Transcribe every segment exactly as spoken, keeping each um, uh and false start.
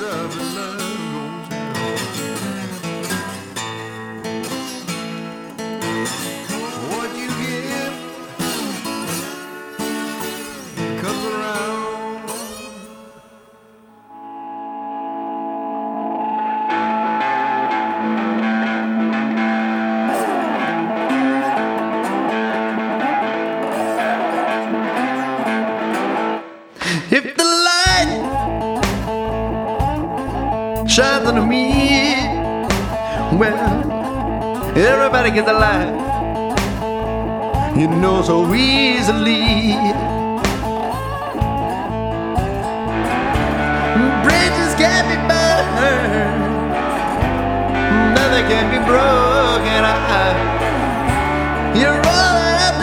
up and love goes down. What you give comes around. If the light shines on me, well, everybody gets a light, you know, so easily. Bridges can't be burned, nothing can be broken. I, you're all that I've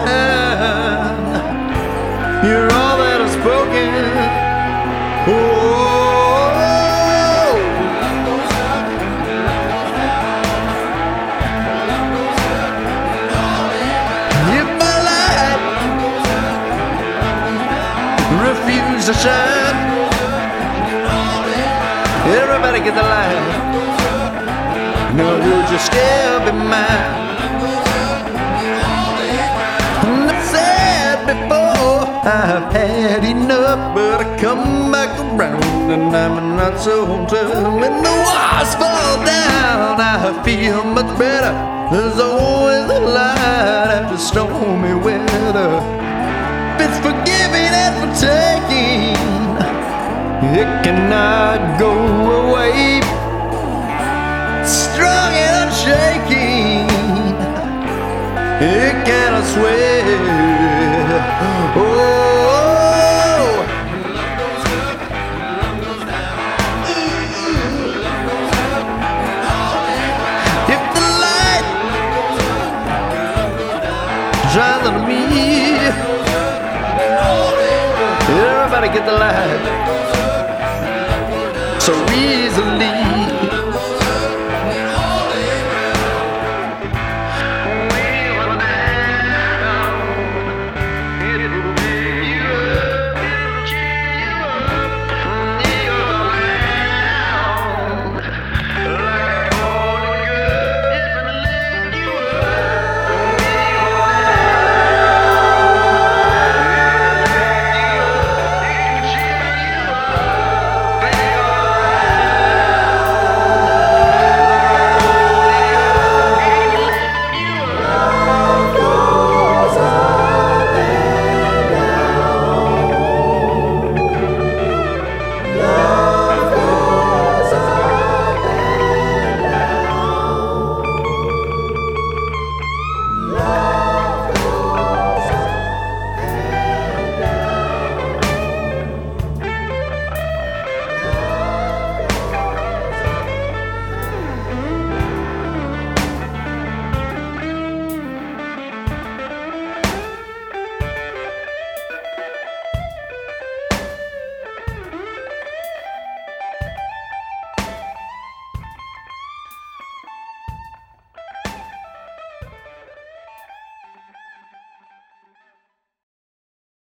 done, you're all that I've spoken. Oh, if my light refuse to shine, everybody get the light. Now would you still be mine? And I've said before, I've had enough, but I come back around, and I'm not so tough. When the walls fall down, I feel much better. There's always a light after stormy weather. If it's for giving and for taking, it cannot go away. Strong and unshaking, it cannot sway. Oh, if the light shines on me, everybody get the light so easily.